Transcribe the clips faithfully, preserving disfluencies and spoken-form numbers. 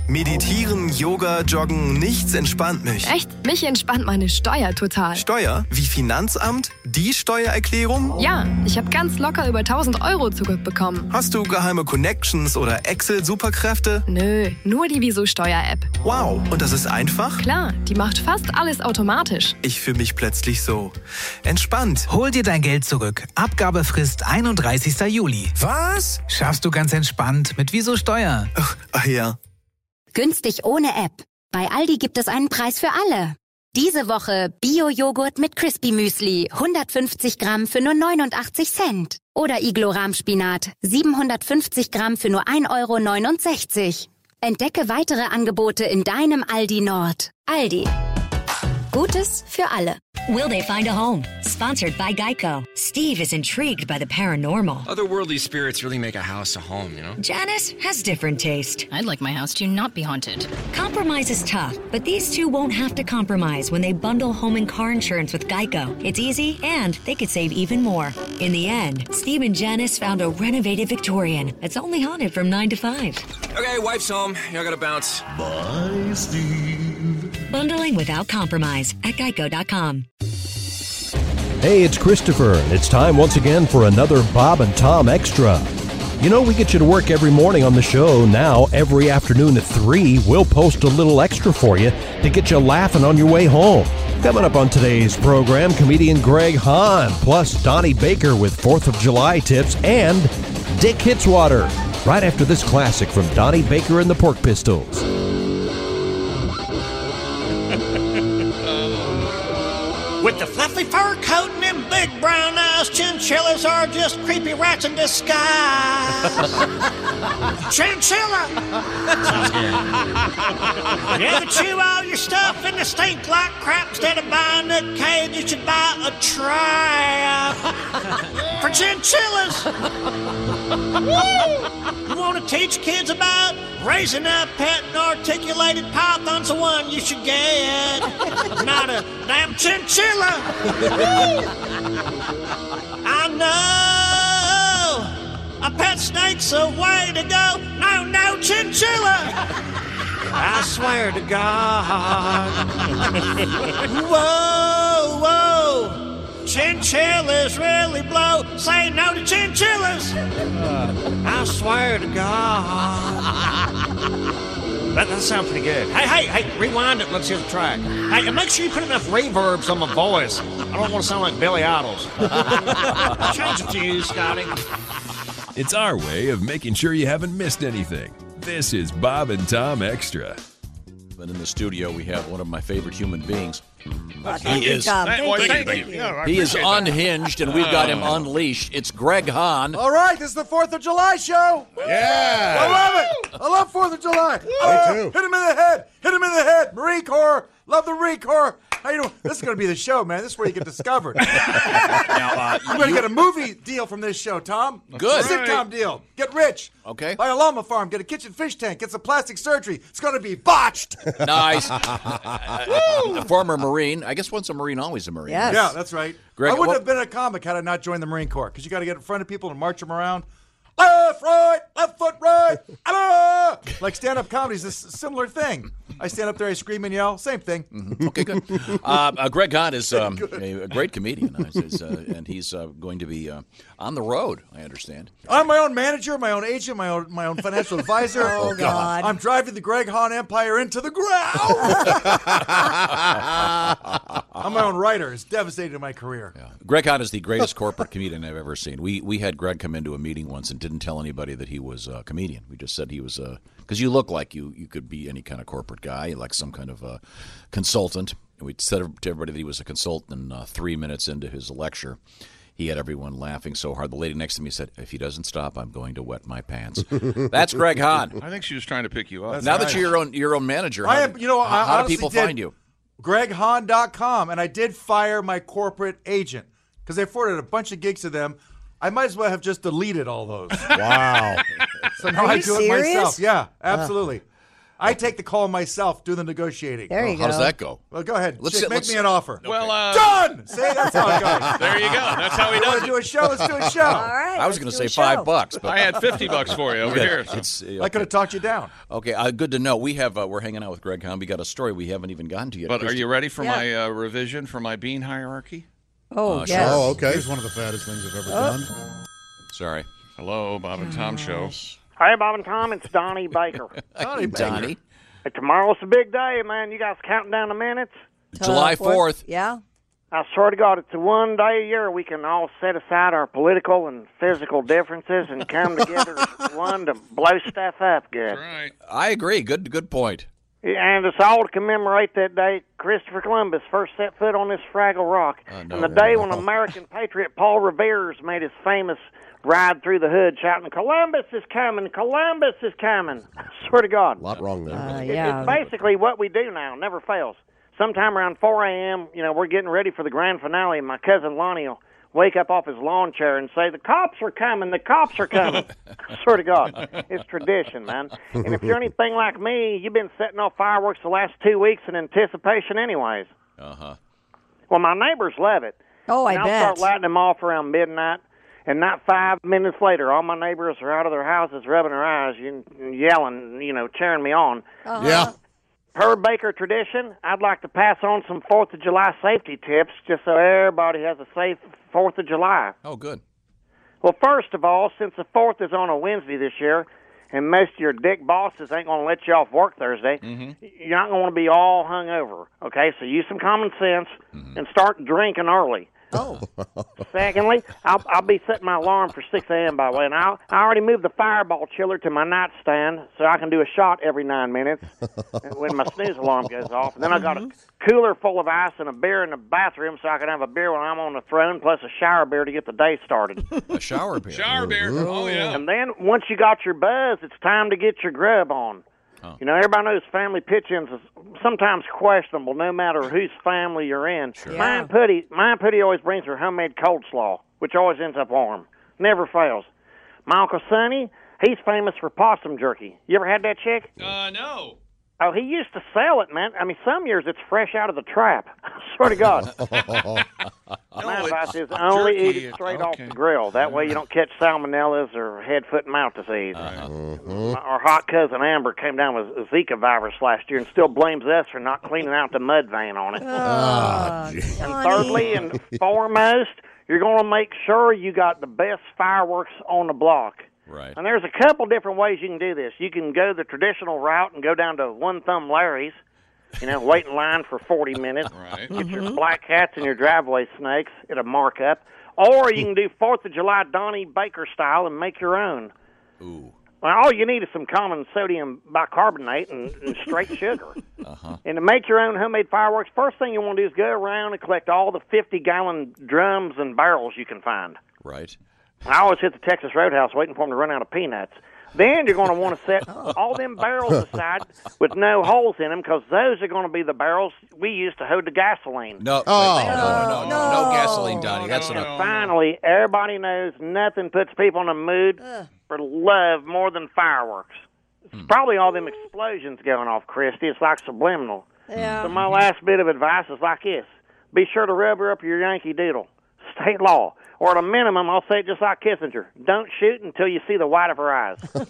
Meditieren, Yoga, Joggen, nichts entspannt mich. Echt? Mich entspannt meine Steuer total. Steuer? Wie Finanzamt? Die Steuererklärung? Ja, ich habe ganz locker über tausend Euro zurückbekommen. Hast du geheime Connections oder Excel-Superkräfte? Nö, nur die Wieso-Steuer-App. Wow, und das ist einfach? Klar, die macht fast alles automatisch. Ich fühle mich plötzlich so entspannt. Hol dir dein Geld zurück. Abgabefrist einunddreißigster Juli. Was? Schaffst du ganz entspannt mit Wieso Steuer. Ach, ach ja. Günstig ohne App. Bei Aldi gibt es einen Preis für alle. Diese Woche Bio-Joghurt mit Crispy Müsli, hundertfünfzig Gramm für nur neunundachtzig Cent. Oder Iglo-Rahmspinat, siebenhundertfünfzig Gramm für nur ein Euro neunundsechzig. Entdecke weitere Angebote in deinem Aldi Nord. Aldi. Gutes für alle. Will they find a home? Sponsored by Geico. Steve is intrigued by the paranormal. Otherworldly spirits really make a house a home, you know? Janice has different taste. I'd like my house to not be haunted. Compromise is tough, but these two won't have to compromise when they bundle home and car insurance with Geico. It's easy, and they could save even more. In the end, Steve and Janice found a renovated Victorian that's only haunted from nine to five. Okay, wife's home. Y'all gotta bounce. Bye, Steve. Bundling without compromise at geico dot com. Hey, it's Christopher, and it's time once again for another Bob and Tom Extra. You know, we get you to work every morning on the show. Now, every afternoon at three, we'll post a little extra for you to get you laughing on your way home. Coming up on today's program, comedian Greg Hahn, plus Donnie Baker with fourth of July tips, and Dick Hitswater, right after this classic from Donnie Baker and the Pork Pistols. With the fluffy fur coat and them big brown eyes, chinchillas are just creepy rats in disguise. Chinchilla! Sounds good. You ever chew all your stuff and it stink like crap? Instead of buying a cage, you should buy a trap for chinchillas. You want to teach kids about raising a pet and articulated python's the one you should get, not a damn chinchilla. I know a pet snake's a way to go. No, no, chinchilla. I swear to God. Whoa, whoa. Chinchillas really blow. Say no to chinchillas. I swear to God. That does sound pretty good. Hey, hey, hey, rewind it. Let's hear the track. Hey, and make sure you put enough reverbs on my voice. I don't want to sound like Billy Idol's. Change it to you, Scotty. It's our way of making sure you haven't missed anything. This is Bob and Tom Extra. But in the studio, we have one of my favorite human beings. He is, Thank well, you, thank thank you. you. Yeah, I He is appreciate that. unhinged, and we've got him unleashed. It's Greg Hahn. All right, this is the fourth of July show. Yeah. I love it. I love fourth of July. Me too. Hit him in the head. Hit him in the head. Marine Corps. Love the Marine Corps. How you doing? This is going to be the show, man. This is where you get discovered. Now, uh, You're going to you- get a movie deal from this show, Tom. Good. A sitcom deal. Get rich. Okay. Buy a llama farm. Get a kitchen fish tank. Get some plastic surgery. It's going to be botched. Nice. A former Marine. I guess once a Marine, always a Marine. Yes. Yeah, that's right. Greg, I wouldn't what- have been a comic had I not joined the Marine Corps, because you got to get in front of people and march them around. Left, right, left foot, right. Ah! Like stand-up comedy is a s- similar thing. I stand up there, I scream and yell. Same thing. Mm-hmm. Okay, good. Uh, uh, Greg Hahn is um, a, a great comedian, uh, is, uh, and he's uh, going to be uh, on the road, I understand. I'm my own manager, my own agent, my own my own financial advisor. Oh, God. I'm driving the Greg Hahn empire into the ground. I'm my own writer. It's devastated my career. Yeah. Greg Hahn is the greatest corporate comedian I've ever seen. We we had Greg come into a meeting once and didn't tell anybody that he was a comedian. We just said he was a because you look like you you could be any kind of corporate guy, like some kind of a consultant. And we said to everybody that he was a consultant. And uh, three minutes into his lecture, he had everyone laughing so hard. The lady next to me said, "If he doesn't stop, I'm going to wet my pants." That's Greg Hahn. I think she was trying to pick you up. That's now right. that you're your own your own manager, how, I am. You know, how, I how do honestly people did find you? Greg Hahn dot com, and I did fire my corporate agent because they forwarded a bunch of gigs to them. I might as well have just deleted all those. Wow. So now Are I you do serious? it myself. Yeah, absolutely. I take the call myself, do the negotiating. There you How does go. that go? Well, go ahead. Let's Chick, sit- make let's- me an offer. Well, uh, Done! See, that's how it goes. There you go. That's how he You does want to it. do a show? Let's do a show. All right. I was let's going to do say a five show. bucks, but I had fifty bucks for you over Okay, here. so. It's, uh, I could have talked you down. Okay, uh, good to know. We have uh, we're hanging out with Greg Hahn. We got a story we haven't even gotten to yet. But are Christy- you ready for Yeah. my uh, revision for my bean hierarchy? Oh, Uh, yes. Oh, okay. Here's one of the fattest things I've ever done. Sorry, Hello, Bob and Tom show. Hey, Bob and Tom, it's Donnie Baker. Donnie Baker. Donnie. Hey, tomorrow's a big day, man. You guys counting down the minutes? July fourth. Yeah. I swear to God, it's the one day a year we can all set aside our political and physical differences and come together as one to blow stuff up good. That's right. I agree. Good, good point. And it's all to commemorate that day Christopher Columbus first set foot on this Fraggle Rock. Uh, no. And the day when American patriot Paul Revere made his famous ride through the hood shouting, Columbus is coming, Columbus is coming. I swear to God. A lot wrong there. Uh, It- yeah. It's basically what we do now, never fails. Sometime around four a.m., you know, we're getting ready for the grand finale, and my cousin Lonnie will wake up off his lawn chair and say, the cops are coming, the cops are coming. I swear to God, it's tradition, man. And if you're anything like me, you've been setting off fireworks the last two weeks in anticipation anyways. Uh-huh. Well, my neighbors love it. Oh, I and I'll bet. start lighting them off around midnight, and not five minutes later, all my neighbors are out of their houses rubbing their eyes, and yelling, you know, cheering me on. Uh-huh. Yeah. Per Baker tradition, I'd like to pass on some fourth of July safety tips just so everybody has a safe fourth of July. Oh, good. Well, first of all, since the fourth is on a Wednesday this year, and most of your dick bosses ain't going to let you off work Thursday, Mm-hmm. you're not going to be all hungover, okay? So use some common sense Mm-hmm. and start drinking early. Oh. Secondly, I'll, I'll be setting my alarm for six a.m., by the way, and I'll, I already moved the fireball chiller to my nightstand so I can do a shot every nine minutes when my snooze alarm goes off. And then I got a cooler full of ice and a beer in the bathroom so I can have a beer when I'm on the throne, plus a shower beer to get the day started. A shower beer. Shower beer. Oh, yeah. And then once you got your buzz, it's time to get your grub on. Oh. You know, everybody knows family pitch-ins is sometimes questionable, no matter whose family you're in. Sure. Mine Putty, mine Putty always brings her homemade cold slaw, which always ends up warm. Never fails. My Uncle Sonny, he's famous for possum jerky. You ever had that, chick? Uh, no. Oh, he used to sell it, man. I mean, some years it's fresh out of the trap. I swear to God. My advice is only jerky. eat it straight off Okay. the grill. That way you don't catch salmonellas or head, foot, and mouth disease. Mhm. Our hot cousin Amber came down with Zika virus last year and still blames us for not cleaning out the mud vein on it. Ah, And thirdly and foremost, you're going to make sure you got the best fireworks on the block. Right. And there's a couple different ways you can do this. You can go the traditional route and go down to One Thumb Larry's, you know, wait in line for forty minutes. Right. Get your black cats and your driveway snakes at a markup. Or you can do fourth of July Donnie Baker style and make your own. Ooh. Well, all you need is some common sodium bicarbonate and, and straight sugar. Uh-huh. And to make your own homemade fireworks, first thing you want to do is go around and collect all the fifty-gallon drums and barrels you can find. Right. I always hit the Texas Roadhouse waiting for them to run out of peanuts. Then you're going to want to set all them barrels aside with no holes in them because those are going to be the barrels we use to hold the gasoline. No, Oh. wait, wait, no, no, no, no gasoline, Donnie. That's no, enough. no. Finally, everybody knows nothing puts people in a mood for love more than fireworks. It's probably all them explosions going off, Christy. It's like subliminal. Yeah. So my last bit of advice is like this. Be sure to rubber up your Yankee Doodle. State law. Or at a minimum, I'll say it just like Kissinger. Don't shoot until you see the white of her eyes. That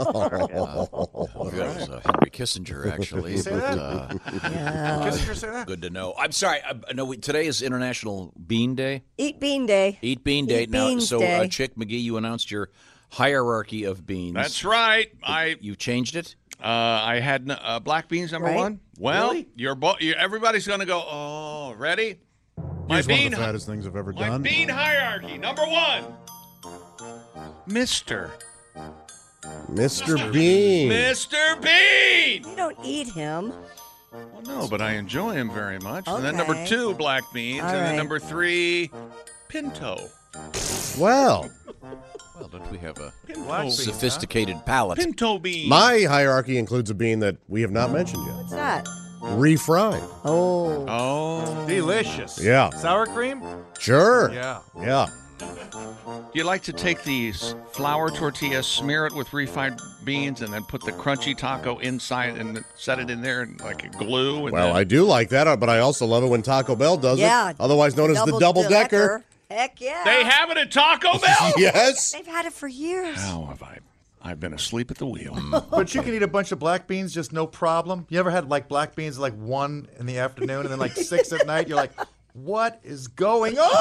was uh, Henry Kissinger, actually. Say but, that? uh, Yeah. Kissinger say that? good to know. I'm sorry. I, no, we, today is International Bean Day. Eat Bean Day. Eat Bean Day. Eat now, Beans so Day. Uh, Chick McGee, you announced your hierarchy of beans. That's right. I You changed it. uh, I had uh, black beans number Right. one. Well, Really? you're bo- you everybody's going to go, oh, ready? My Here's one of bean, the fattest things I've ever my done. bean hierarchy. Number one, Mister Mister Bean. Mister Bean. You don't eat him. Well, no, but I enjoy him very much. And then number Okay. two, black beans. All and then right. number three, Pinto. Well, Well, don't we have a Black beans, huh? sophisticated palate? Pinto bean. my hierarchy includes a bean that we have not mentioned yet. What's that? Refried. Oh. Oh. Delicious. Yeah. Sour cream? Sure. Yeah. Yeah. Do you like to take these flour tortillas, smear it with refried beans, and then put the crunchy taco inside and set it in there like a glue? And Well, then... I do like that, but I also love it when Taco Bell does Yeah. it, otherwise known as the double decker. Heck yeah. They have it at Taco Bell? Yes. They've had it for years. How have I? I've been asleep at the wheel. But you can eat a bunch of black beans just no problem. You ever had like black beans at like one in the afternoon and then like six at night? You're like, what is going on?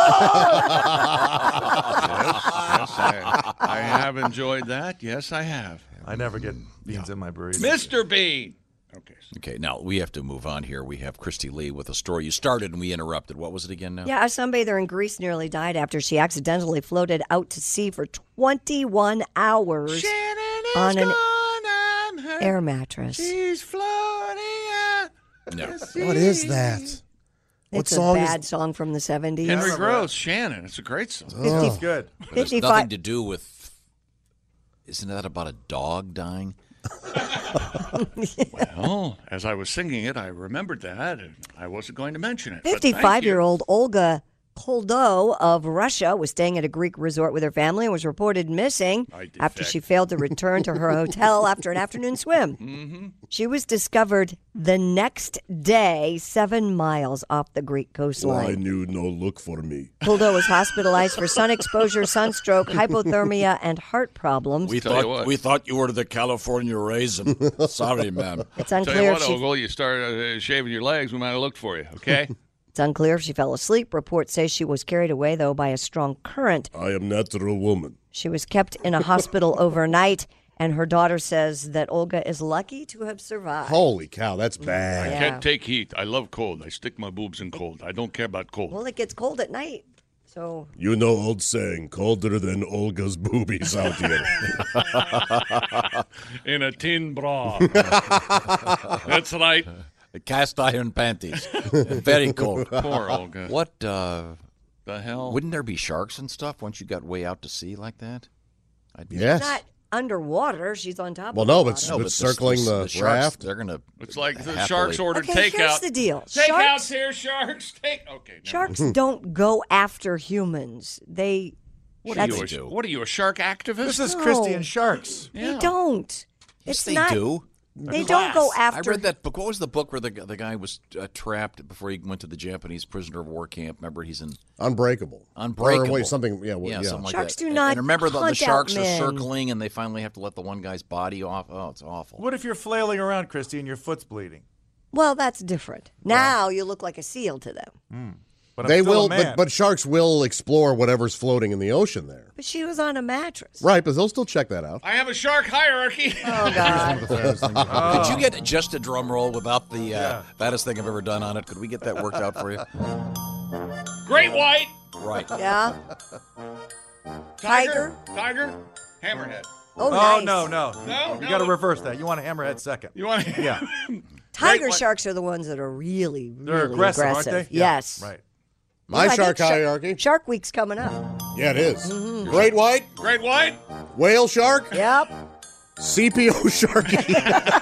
yes, yes I, I have enjoyed that. Yes, I have. I never get beans in my burrito. Mister Bean. Okay. Okay, now we have to move on here. We have Christy Lee with a story. You started and we interrupted. What was it again now? Yeah, a sunbather in Greece nearly died after she accidentally floated out to sea for twenty-one hours on an on air mattress. She's floating out. No. What is that? What It's song a is- bad song from the seventies. Henry Gross, Shannon. It's a great song. Oh. It's good. But it's fifty-five nothing to do with. Isn't that about a dog dying? Well, as I was singing it, I remembered that, and I wasn't going to mention it. but thank you. fifty-five-year-old Olga Koldo of Russia was staying at a Greek resort with her family and was reported missing after she failed to return to her hotel after an afternoon swim. Mm-hmm. She was discovered the next day, seven miles off the Greek Why coastline. knew no look for me? Koldo was hospitalized for sun exposure, sunstroke, hypothermia, and heart problems. We thought we thought you were the California raisin. Sorry, ma'am. It's Tell unclear you if what, she Ogle, you start uh, shaving your legs, we might have looked for you, okay? It's unclear if she fell asleep. Reports say she was carried away, though, by a strong current. I am natural woman. She was kept in a hospital overnight, and her daughter says that Olga is lucky to have survived. Holy cow, that's bad. I Yeah. can't take heat. I love cold. I stick my boobs in cold. I don't care about cold. Well, it gets cold at night, so... You know old saying, colder than Olga's boobies out here. In a tin bra. That's right. The cast iron panties. Very cold. Poor Olga. What uh, the hell? Wouldn't there be sharks and stuff once you got way out to sea like that? I'd be Yes. Not underwater. She's on top Well, of no, the but water. it's circling the, sharks, raft. They're gonna. It's like the happily- sharks ordered Okay, takeout. here's the deal. Takeouts Sharks- here, sharks. Take. Okay. never Sharks mind. don't go after humans. They... What are, that's- you, a, what are you, a shark activist? This is No. Christy and Sharks. They don't. Yes, It's they not... do. They don't go after... I read that book. What was the book where the the guy was uh, trapped before he went to the Japanese prisoner of war camp? Remember, he's in Unbreakable. Unbreakable. Or wait, something, yeah, well, yeah, yeah. something like Sharks that. do not And remember, the, the hunt out sharks are men. circling, and they finally have to let the one guy's body off. Oh, it's awful. What if you're flailing around, Christy, and your foot's bleeding? Well, that's different. Now you look like a seal to them. But I'm They still a will, man. but, but sharks will explore whatever's floating in the ocean there. But she was on a mattress. Right, but they'll still check that out. I have a shark hierarchy. Oh, God. Could you get just a drum roll without the uh, baddest thing I've ever done on it? Could we get that worked out for you? Great white. Right. Yeah. Tiger. Tiger. Hammerhead. Oh, Oh, nice. no, no. No, You no. got to reverse that. You want a hammerhead second. You want to? Yeah. Tiger Great white. sharks are the ones that are really, They're really aggressive, aggressive. aren't they? Yeah, Yes. Right. My Well, I shark think Shark- hierarchy. Shark Week's coming up. Yeah, it is. Mm-hmm. Great white, Great white. whale shark, Yep. C P O sharky.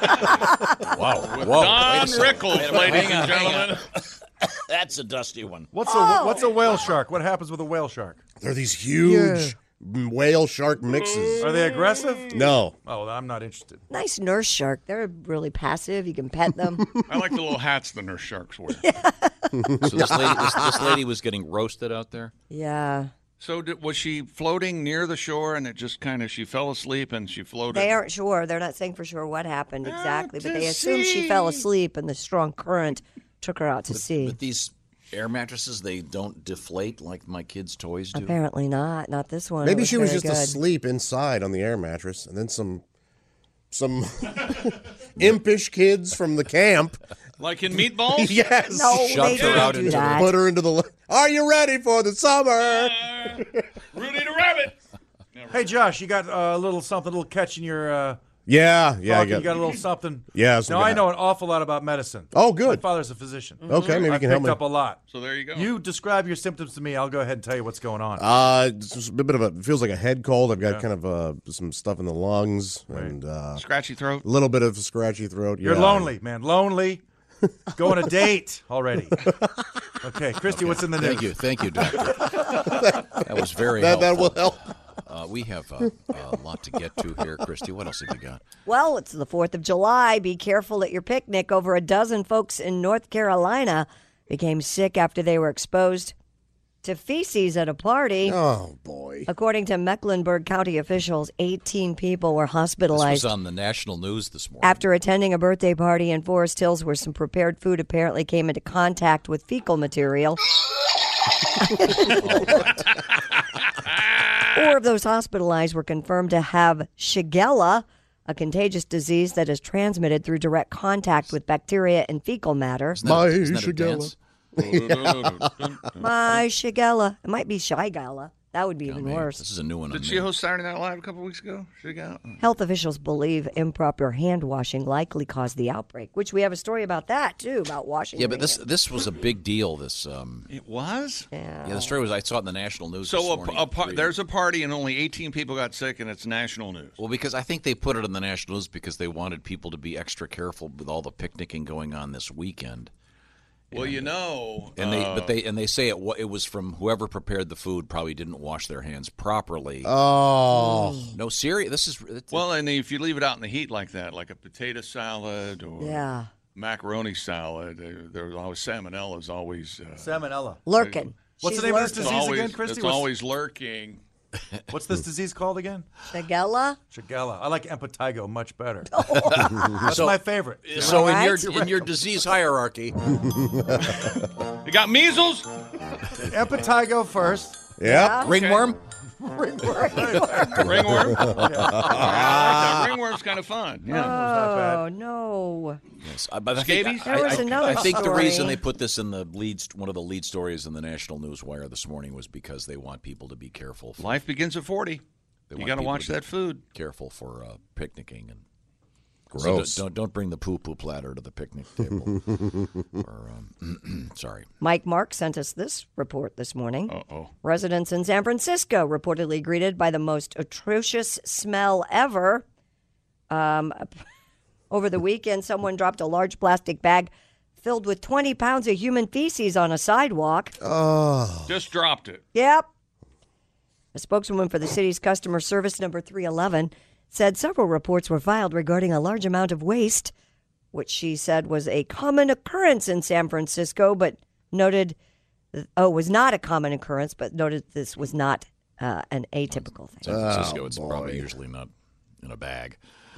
Wow. With Whoa. Don Wait a second. Rickles, Wait a minute. ladies Hang on, and hang gentlemen. on. That's a dusty one. What's Oh. a what's a whale shark? What happens with a whale shark? They're these huge whale shark mixes. Are they aggressive? No. Oh, well, I'm not interested. Nice nurse shark. They're really passive. You can pet them. I like the little hats the nurse sharks wear. So this lady, this, this lady was getting roasted out there? Yeah. So did, was she floating near the shore, and it just kind of she fell asleep and she floated? They aren't sure. They're not saying for sure what happened exactly, but to they assume she fell sea. asleep and the strong current took her out to sea. But these air mattresses, they don't deflate like my kids' toys do? Apparently not. Not this one. It Maybe she was very just good. asleep inside on the air mattress, and then some some impish kids from the camp. Like in Meatballs? Yes. No, Shoved they her don't out do into the- that. Put her into the. li- Are you ready for the summer? Rudy the Rabbit. Hey, Josh, you got uh, a little something, a little catch in your. Uh, Yeah, yeah. I Talking, you got a little something. Yeah, some Now, I guy- know an awful lot about medicine. Oh, good. My father's a physician. Okay, maybe you I've can help picked me. up a lot. So there you go. You describe your symptoms to me. I'll go ahead and tell you what's going on. Uh, it's just a bit of a it feels like a head cold. I've got Yeah. kind of uh, some stuff in the lungs and uh, Scratchy throat. a little bit of a scratchy throat. You're yeah. lonely, man. Lonely. Go on a date already. Okay, Christy, what's in the news? Thank you. Thank you, doctor. That was very That, that helpful. will help. Uh, we have uh, a lot to get to here, Christy. What else have you got? Well, it's the fourth of July. Be careful at your picnic. Over a dozen folks in North Carolina became sick after they were exposed to feces at a party. Oh, boy. According to Mecklenburg County officials, eighteen people were hospitalized. This was on the national news this morning. After attending a birthday party in Forest Hills where some prepared food apparently came into contact with fecal material. Four of those hospitalized were confirmed to have Shigella, a contagious disease that is transmitted through direct contact with bacteria and fecal matter. My Shigella. My Shigella. It might be Shigella. That would be Oh, even man, worse. This is a new one. Did on she me. host Saturday Night Live a couple weeks ago? She got Health officials believe improper hand washing likely caused the outbreak, which we have a story about that, too, about washing Yeah, your but this hands. this was a big deal. This um, it was. Yeah. yeah, the story was I saw it in the national news. this So a, morning a, at par- three. there's a party and only eighteen people got sick, and it's national news. Well, because I think they put it in the national news because they wanted people to be extra careful with all the picnicking going on this weekend. Well, you know, And they, uh, but they, and they say it. wa- It was from whoever prepared the food. Probably didn't wash their hands properly. Oh, no, serious. This is it's, well, and if you leave it out in the heat like that, like a potato salad or Yeah. macaroni salad, uh, there's always salmonella is always uh, Salmonella. Lurking. What's She's the name of this lurking. It's disease always, again, Christy? it's What's- always lurking. What's this disease called again? Shigella? Shigella. I like impetigo much better. That's So- my favorite. So All in right. your in your disease hierarchy, You got measles? Impetigo first. yeah. ringworm. Ringworm? Yeah. Ringworm's kind of fun. Yeah. Oh, no. Yes, I- but I think, Scabies? I, There was I- another I think the story. reason they put this in the lead, one of the lead stories in the National Newswire this morning was because they want people to be careful. For, Life begins at forty. they You want got to people watch be that food. Careful for uh, picnicking and Gross. So don't, don't don't bring the poo poo platter to the picnic table. or, um, sorry. Mike Mark sent us this report this morning. Uh-oh. Residents in San Francisco reportedly greeted by the most atrocious smell ever. Um, over the weekend, someone dropped a large plastic bag filled with twenty pounds of human feces on a sidewalk. Oh. Just dropped it. Yep. A spokeswoman for the city's customer service number three eleven said several reports were filed regarding a large amount of waste, which she said was a common occurrence in San Francisco, but noted, oh, was not a common occurrence, but noted this was not uh, an atypical thing. San Francisco, Oh, it's boy. probably usually not in a bag.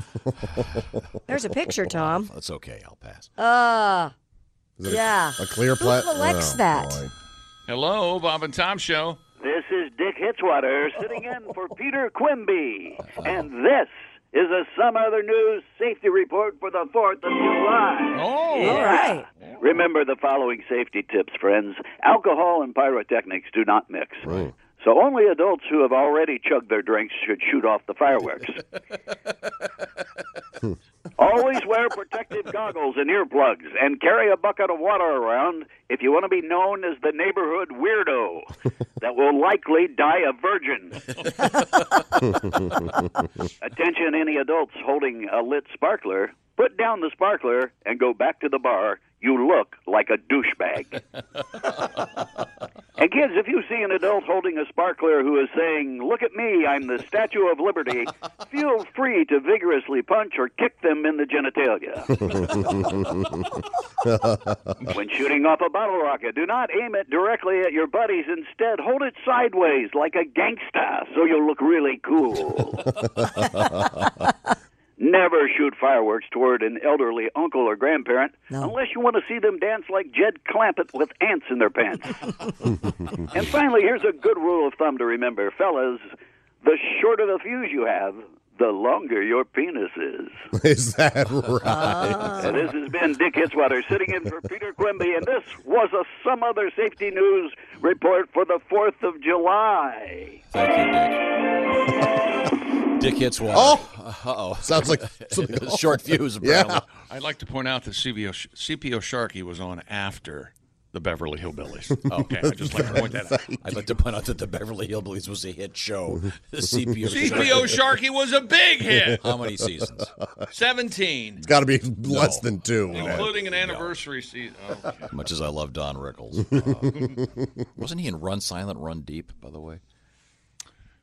There's a picture, Tom. That's okay. I'll pass. Uh, Is it a- yeah. A clear Who plat. collects Oh, that? boy. Hello, Bob and Tom Show. This is Dick Hitzwater sitting in for Peter Quimby, and this is a Some Other News safety report for the fourth of July. Oh, Yeah. All right. Remember the following safety tips, friends. Alcohol and pyrotechnics do not mix. Right. So only adults who have already chugged their drinks should shoot off the fireworks. Always wear protective goggles and earplugs, and carry a bucket of water around if you want to be known as the neighborhood weirdo that will likely die a virgin. Attention, any adults holding a lit sparkler, put down the sparkler and go back to the bar. You look like a douchebag. And kids, if you see an adult holding a sparkler who is saying, "Look at me, I'm the Statue of Liberty," feel free to vigorously punch or kick them in the genitalia. When shooting off a bottle rocket, do not aim it directly at your buddies. Instead, hold it sideways like a gangsta so you'll look really cool. Never shoot fireworks toward an elderly uncle or grandparent No. unless you want to see them dance like Jed Clampett with ants in their pants. And finally, here's a good rule of thumb to remember. Fellas, the shorter the fuse you have, the longer your penis is. Is that right? And this has been Dick Hitzwater sitting in for Peter Quimby, and this was a Some Other Safety News report for the fourth of July. Thank you, Dick. Dick Hitzwater. Oh! Uh-oh. Sounds like something else. Short fuse, apparently. Yeah. I'd like to point out that C P O, C P O Sharkey was on after the Beverly Hillbillies. Okay, I'd just like to point that out. I'd like to point out that the Beverly Hillbillies was a hit show. The C P O C P O Sharkey was a big hit. How many seasons? seventeen. It's got to be less than two. Including an anniversary season. Oh, okay. As much as I love Don Rickles. Uh, wasn't he in Run Silent, Run Deep, by the way?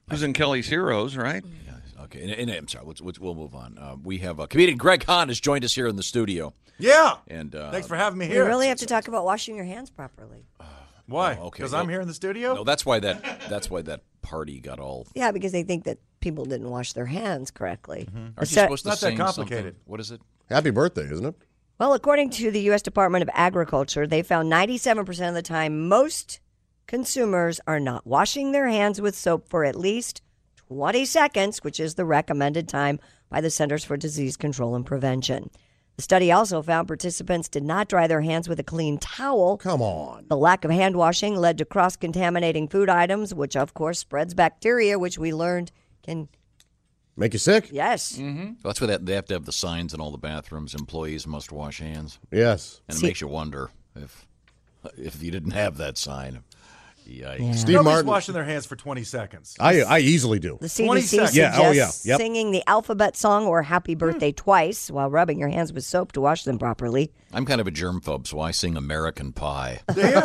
Who's in Kelly's Heroes, right? Yeah, okay, and, and I'm sorry, we'll, we'll, we'll move on. Uh, we have uh, comedian Greg Hahn has joined us here in the studio. Yeah. And uh, thanks for having me You here. really have to talk about washing your hands properly. Why? Oh, okay. Because Well, I'm here in the studio? No, that's why that that's why that party got all. Yeah, because they think that people didn't wash their hands correctly. Aren't The you se- supposed to Not that sing complicated. something? What is it? Happy birthday, isn't it? Well, according to the U S Department of Agriculture, they found ninety-seven percent of the time most consumers are not washing their hands with soap for at least twenty seconds, which is the recommended time by the Centers for Disease Control and Prevention. The study also found participants did not dry their hands with a clean towel. Come on. The lack of hand washing led to cross-contaminating food items, which of course spreads bacteria, which we learned can Make you sick? Yes. Mm-hmm. Well, that's why they they have to have the signs in all the bathrooms. Employees must wash hands. Yes. And it See- makes you wonder if if you didn't have that sign. Yikes. Yeah. Steve Nobody's Martin. washing their hands for twenty seconds. I I easily do. The C twenty D C seconds. suggests Yeah, oh, yeah, yep. singing the alphabet song or happy birthday twice while rubbing your hands with soap to wash them properly. I'm kind of a germphobe, so I sing American Pie.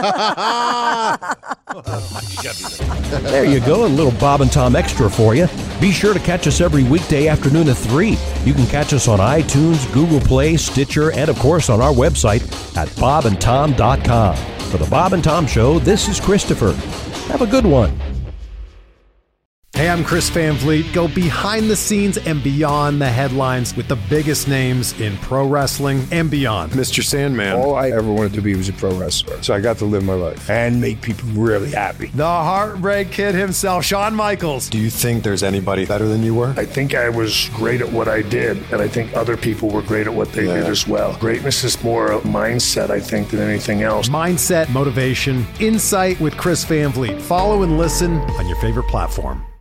There you go, a little Bob and Tom Extra for you. Be sure to catch us every weekday afternoon at three. You can catch us on iTunes, Google Play, Stitcher, and of course on our website at bob and tom dot com. For the Bob and Tom Show, this is Christopher. Have a good one. Hey, I'm Chris Van Vliet. Go behind the scenes and beyond the headlines with the biggest names in pro wrestling and beyond. Mister Sandman. All I ever wanted to be was a pro wrestler. So I got to live my life and make people really happy. The Heartbreak Kid himself, Shawn Michaels. Do you think there's anybody better than you were? I think I was great at what I did, and I think other people were great at what they Yeah. did as well. Greatness is more a mindset, I think, than anything else. Mindset, motivation, insight with Chris Van Vliet. Follow and listen on your favorite platform.